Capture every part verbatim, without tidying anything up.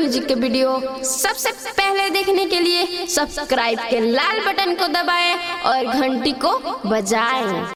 Music के video सबसे पहले देखने के लिए सब्सक्राइब के लाल बटन को दबाएं और घंटी को बजाएं।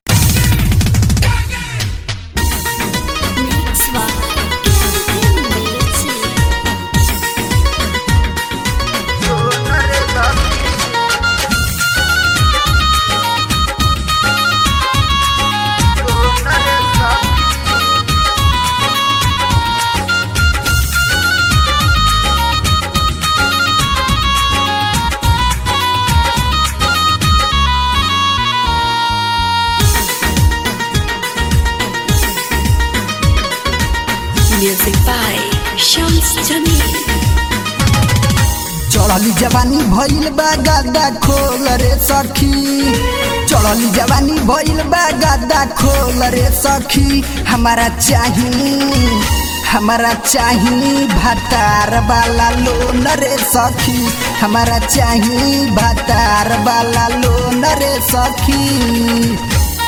Music by Shams Jamil। चढ़ली जवानी भइल बा गादा खोल रे सखी, चढ़ली जवानी भइल बा गादा खोल रे सखी। हमारा चाही हमारा चाही भातार वाला लोन रे सखी, हमारा चाही भातार वाला लोन रे सखी।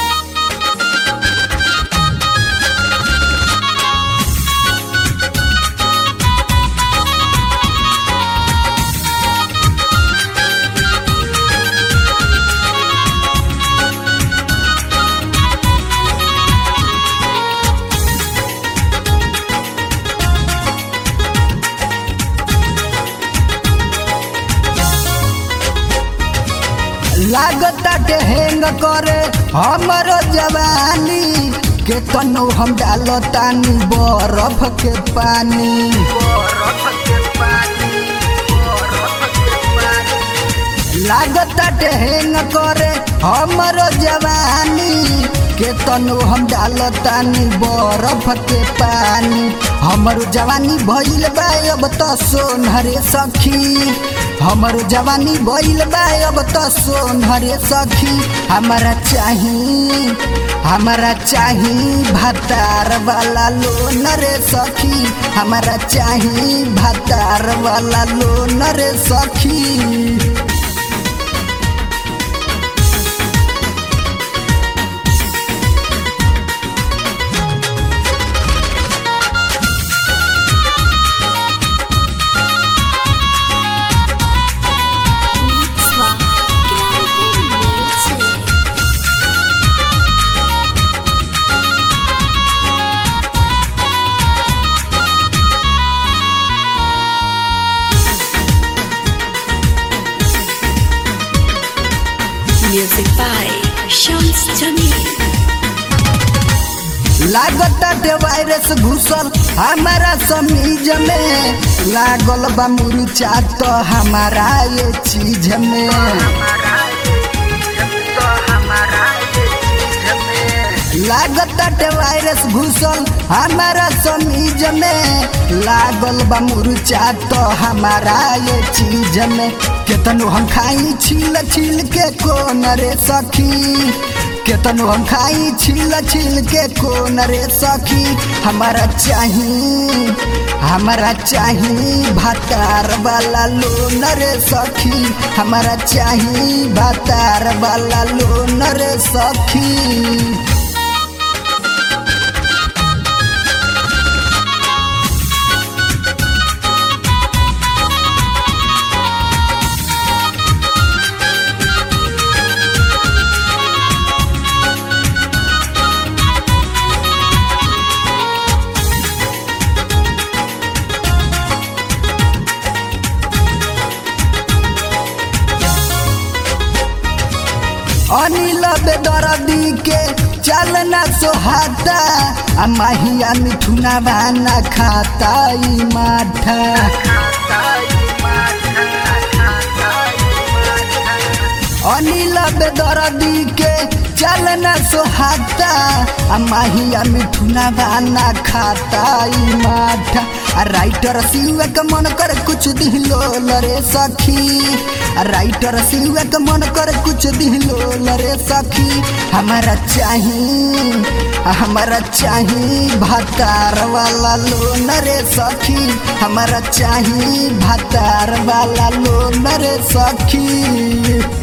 लागता के हेंग करे हमरो जवानी के तनो हम डालतानी बरफ के पानी, लागता के हेंग करे हमरो जवानी के तनो हम डालतानी बरफ के पानी। हमरो जवानी भइल बा अब त सोनहरे सखी, हमरो जवानी भइल बा अब त सोनहरे सखी। हमारा चाही हमारा चाही भातार वाला लोन रे सखी, हमारा चाही भातार वाला लोन रे सखी। Music by Shams Jamil। लागता के वायरस घुसल हमारा समीज में, लागल बा मुरचा तो हमारा ये चीज में, लागता के वायरस घुसल हमारा समीज में, लागल बा मुरचा तो हमारा ये चीज में। केतनो हम खाई छील छील के कोन रे सखी, केतनो हम खाई छील छील के कोन रे सखी। हमारा चाही हमारा चाही भातार वाला लोन रे सखी, हमारा चाही भातार वाला लोन रे सखी। अनिल बेदर्दी के चलना सोहाता, आ माहिया मिठुना बाना खाता ई माठा। अनिल बेदर्दी के चलना सोहाता, आ माहिया मिठुना बाना खाता ई माठा। आ राइटर सिवा के मन कर कुछ दिलो रे सखी, राइटर सिवा के मन कर कुछ दिलो रे सखी। हमारा चाही हमारा चाही भातार वाला लोन रे सखी, हमारा चाही भातार वाला लोन रे सखी।